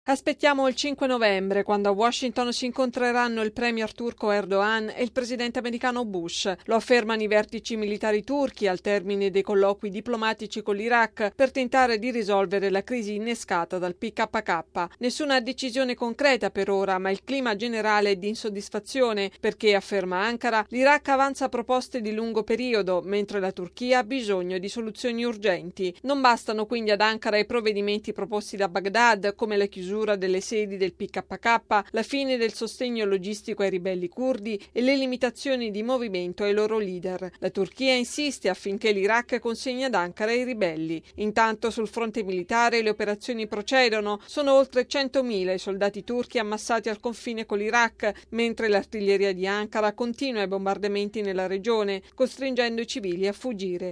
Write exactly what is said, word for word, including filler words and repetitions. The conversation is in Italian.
Aspettiamo il cinque novembre, quando a Washington si incontreranno il premier turco Erdogan e il presidente americano Bush. Lo affermano i vertici militari turchi al termine dei colloqui diplomatici con l'Iraq per tentare di risolvere la crisi innescata dal P K K. Nessuna decisione concreta per ora, ma il clima generale è di insoddisfazione perché, afferma Ankara, l'Iraq avanza proposte di lungo periodo, mentre la Turchia ha bisogno di soluzioni urgenti. Non bastano quindi ad Ankara i provvedimenti proposti da Baghdad, come la chiusura delle sedi del P K K, la fine del sostegno logistico ai ribelli curdi e le limitazioni di movimento ai loro leader. La Turchia insiste affinché l'Iraq consegni ad Ankara i ribelli. Intanto sul fronte militare le operazioni procedono. Sono oltre centomila i soldati turchi ammassati al confine con l'Iraq, mentre l'artiglieria di Ankara continua i bombardamenti nella regione, costringendo i civili a fuggire.